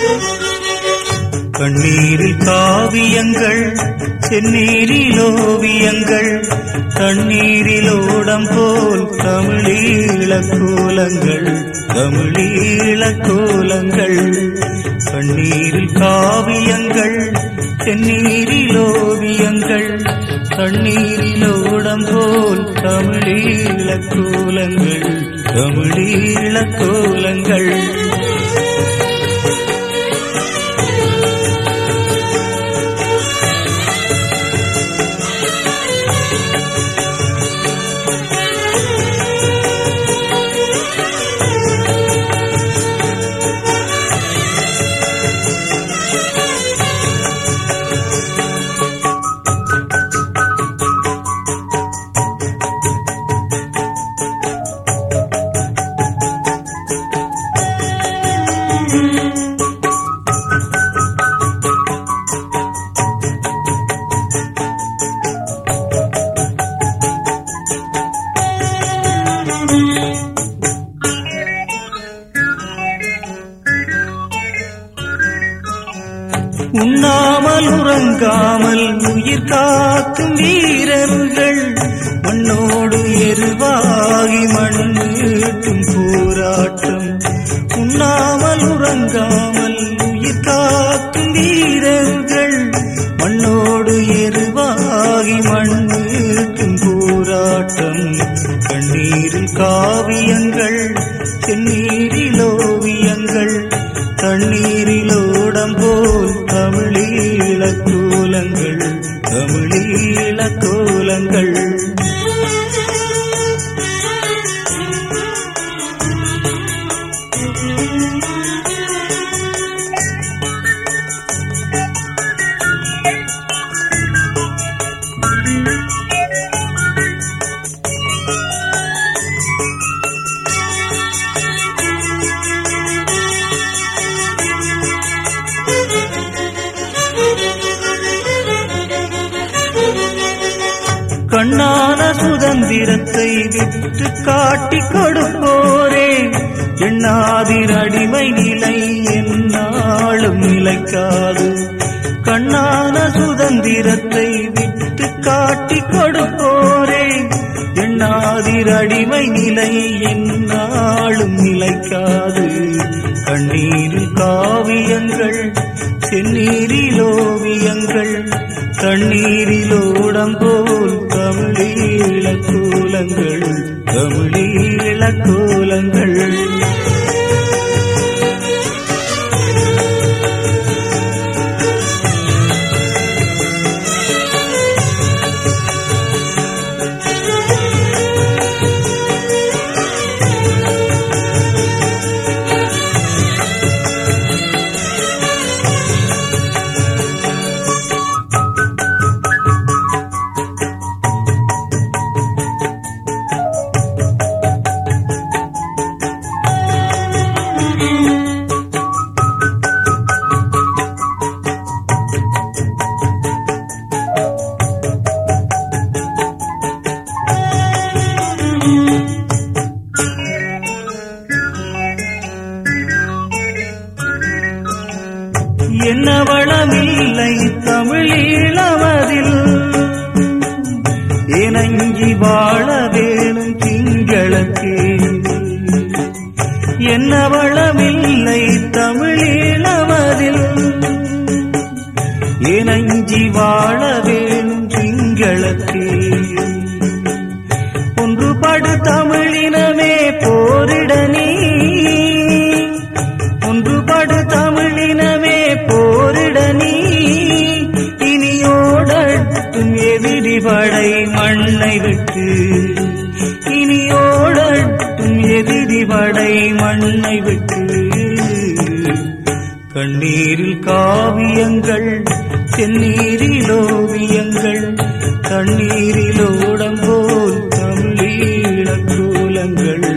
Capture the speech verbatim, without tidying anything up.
கண்ணீரில் காவியங்கள் செந்நீரில் ஓவியங்கள் தண்ணீரில் ஓடம் போல் தமிழீழ கோலங்கள் தமிழீழ கோலங்கள். கண்ணீரில் காவியங்கள் செந்நீரில் ஓவியங்கள் தண்ணீரில் ஓடம் போல் தமிழீழ கோலங்கள் தமிழீழ கோலங்கள். உண்ணாமல் உறங்காமல் உயிர் காக்கும் வீரர்கள் மண்ணோடு எருவாகி மண்ணீட்டும் போராட்டம். உண்ணாமல் உறங்காமல் உயிர் காக்கும் வீரர்கள் மண்ணோடு எருவாகி மண்ணீட்டும் போராட்டம். கண்ணீரில் காவியங்கள் செந்நீரில் ஓவியங்கள் தண்ணீரில் ஓடம் போல் தமிழீழ கோலங்கள் தமிழீழ கோலங்கள். கண்ணான சுதந்திரத்தை விட்டு காட்டி கொடுப்போரே எண்ணாதிர் அடிமை நிலை என்னாலும் நிலைக்காது. கண்ணான சுதந்திரத்தை விட்டு காட்டி கொடுப்போரே எண்ணாதிர் அடிமை நிலை என்னாலும் நிலைக்காது. கண்ணீரில் காவியங்கள் செந்நீரில் ஓவியங்கள் தண்ணீரில் ஓடம் போல் தமிழீழ கோலங்கள் தமிழீழ கோலங்கள். என்ன வளமில்லை தமிழீழமதில் இணங்கி வாழ வேணும் திங்களக்கே. என்ன வளமில்லை தமிழீழமதில் இணங்கி வாழ வேணும் திங்களக்கே. ஒன்றுபடு தமிழினமே போரிட நீ ஒன்றுபடு தமிழினமே போரிட நீ. இனியோடட்டும் எதிரிபடை மண்ணை விட்டு இனியோடட்டும் எதிரிபடை மண்ணை விட்டு. கண்ணீரில் காவியங்கள் செந்நீரில் ஓவியங்கள் தண்ணீரில் ஓடம் போல் தமிழீழ கோலங்கள்